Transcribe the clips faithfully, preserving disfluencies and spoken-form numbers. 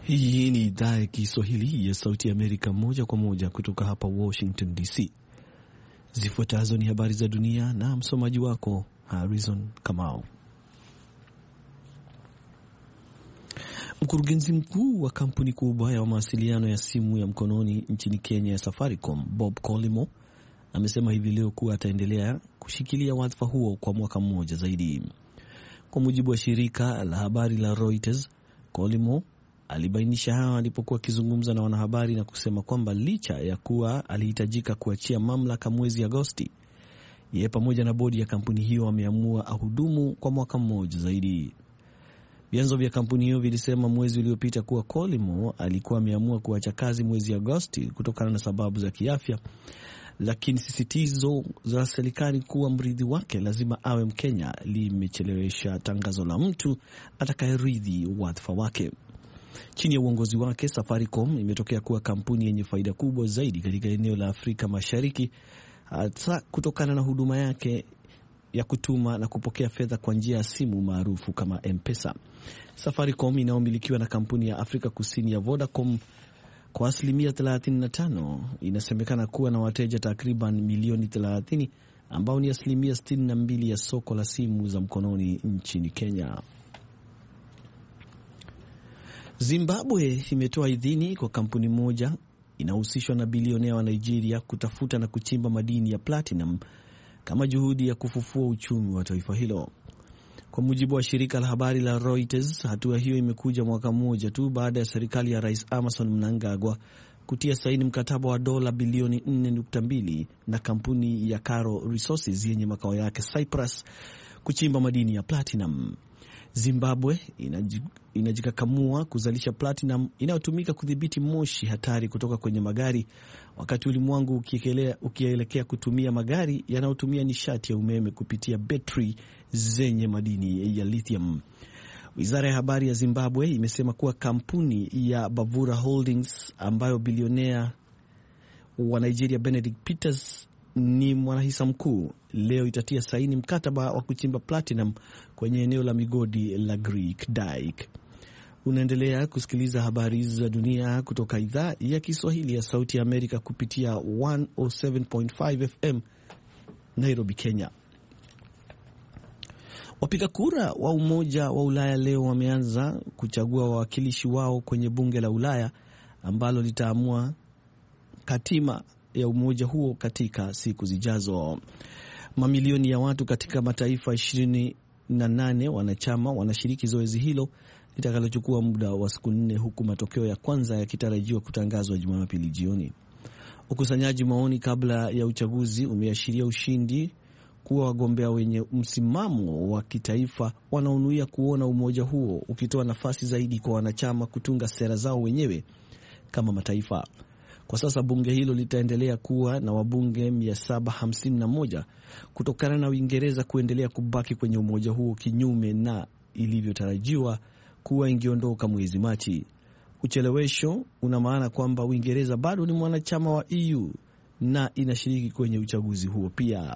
Hii ni idhaa ya Kiswahili ya Sauti ya Amerika, moja kwa moja kutoka hapa Washington D C. Zifuatazo ni habari za dunia na msomaji wako Harrison Kamau. Mkurugenzi mkuu wa kampuni kubwa ya mawasiliano ya simu ya mkononi nchini Kenya ya Safaricom, Bob Collymore, amesema hivi leo kuwa ataendelea kushikilia wadhifa huo kwa mwaka mmoja zaidi. Kwa mujibu wa shirika la habari la Reuters, Collymore alibainisha hayo alipokuwa akizungumza na wanahabari na kusema kwamba licha ya kuwa alihitajika kuachia mamlaka mwezi Agosti, yeye pamoja na bodi ya kampuni hiyo wameamua ahudumu kwa mwaka mmoja zaidi. Vyanzo vya kampuni hiyo vilisema mwezi uliopita kuwa Collymore alikuwa ameamua kuacha kazi mwezi Agosti kutokana na sababu za kiafya, lakini sisitizo za serikali kuwa mrithi wake lazima awe Mkenya limechelewesha tangazo la mtu atakayerithi wadhifa wake. Chini ya uongozi wake, Safaricom imetokea kuwa kampuni yenye faida kubwa zaidi katika eneo la Afrika Mashariki, hasa kutokana na huduma yake ya kutuma na kupokea fedha kwa njia ya simu maarufu kama M-Pesa. Safaricom inayomilikiwa na kampuni ya Afrika Kusini ya Vodacom kwa asilimia thelathini na tano inasemekana kuwa na wateja takriban milioni thelathini ambao ni asilimia sitini na mbili ya soko la simu za mkononi nchini Kenya. Zimbabwe imetoa idhini kwa kampuni moja inahusishwa na bilionea wa Nigeria kutafuta na kuchimba madini ya platinum kama juhudi ya kufufua uchumi wa taifa hilo. Kwa mujibu wa shirika la habari la Reuters, hatua hiyo imekuja mwaka mmoja tu baada ya serikali ya Rais Emmerson Mnangagwa kutia saini mkataba wa dola bilioni nne nukta mbili na kampuni ya Caro Resources yenye makao yake Cyprus kuchimba madini ya platinum. Zimbabwe inajikakamua kuzalisha platinum inayotumika kudhibiti moshi hatari kutoka kwenye magari, wakati ulimwengu ukielekea kutumia magari yanayotumia nishati ya umeme kupitia betri zenye madini ya lithium. Wizara ya habari ya Zimbabwe imesema kuwa kampuni ya Bavura Holdings ambayo bilionea wa Nigeria Benedict Peters ni mwanahisa mkuu leo itatia saini mkataba wa kuchimba platinum kwenye eneo la migodi la Greek Dyke. Unaendelea kusikiliza habari za dunia kutoka idhaa ya Kiswahili ya Sauti ya Amerika kupitia mia saba nukta tano F M Nairobi, Kenya. Wapiga kura wa Umoja wa Ulaya leo wameanza kuchagua wawakilishi wao kwenye bunge la Ulaya ambalo litaamua katima ya umoja huo katika siku zijazo. Mamilioni ya watu katika mataifa ishirini na nane wanachama wanashiriki zoezi hilo litakalochukua muda wa siku nne, huku matokeo ya kwanza yakitarajiwa kutangazwa Jumapili jioni. Ukusanyaji maoni kabla ya uchaguzi umeashiria ushindi kuwa wagombea wenye msimamo wa kitaifa wanaonuia kuona umoja huo ukitoa nafasi zaidi kwa wanachama kutunga sera zao wenyewe kama mataifa. Kwa sasa bunge hilo litaendelea kuwa na wabunge mia saba hamsini na moja kutokana na Uingereza kuendelea kubaki kwenye umoja huo kinyume na ilivyotarajiwa kuwa ingiondoka mwezi Machi. Uchelewesho una maana kwamba Uingereza bado ni mwanachama wa E U na inashiriki kwenye uchaguzi huo pia.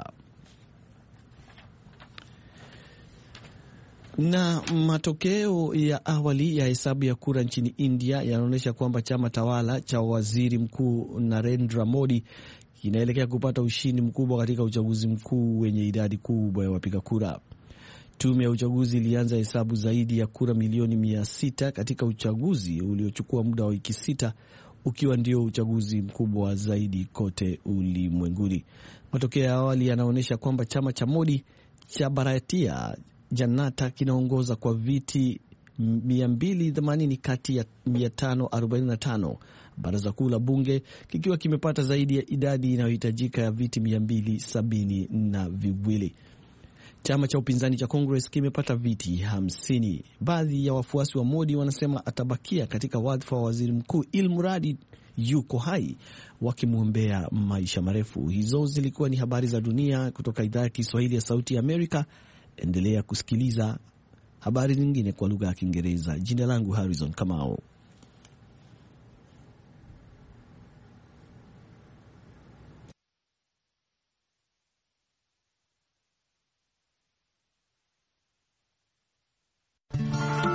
Na matokeo ya awali ya hesabu ya kura nchini India yanaonyesha kwamba chama tawala cha Waziri Mkuu Narendra Modi kinaelekea kupata ushindi mkubwa katika uchaguzi mkuu wenye idadi kubwa ya wapiga kura. Tume ya uchaguzi ilianza hesabu zaidi ya kura milioni mia sita katika uchaguzi uliochukua muda wa wiki sita, ukiwa ndio uchaguzi mkubwa zaidi kote ulimwenguni. Matokeo ya awali yanaonyesha kwamba chama cha Modi cha Bharatiya Janata kinaongoza kwa viti mia mbili themanini kati ya mia tano arobaini na tano, baraza kuu la bunge kikiwa kimepata zaidi ya idadi inayohitajika ya viti mia mbili sabini na viwili. Chama cha upinzani cha Congress kimepata viti hamsini. Baadhi ya wafuasi wa Modi wanasema atabakia katika wadhifa wa waziri mkuu ilmuradi yuko hai, wakimwombea maisha marefu. Hizo zilikuwa ni habari za dunia kutoka idhaa ya Kiswahili ya Sauti ya Amerika. Endelea kusikiliza habari nyingine kwa lugha ya Kiingereza. Jina langu Harrison Kamau.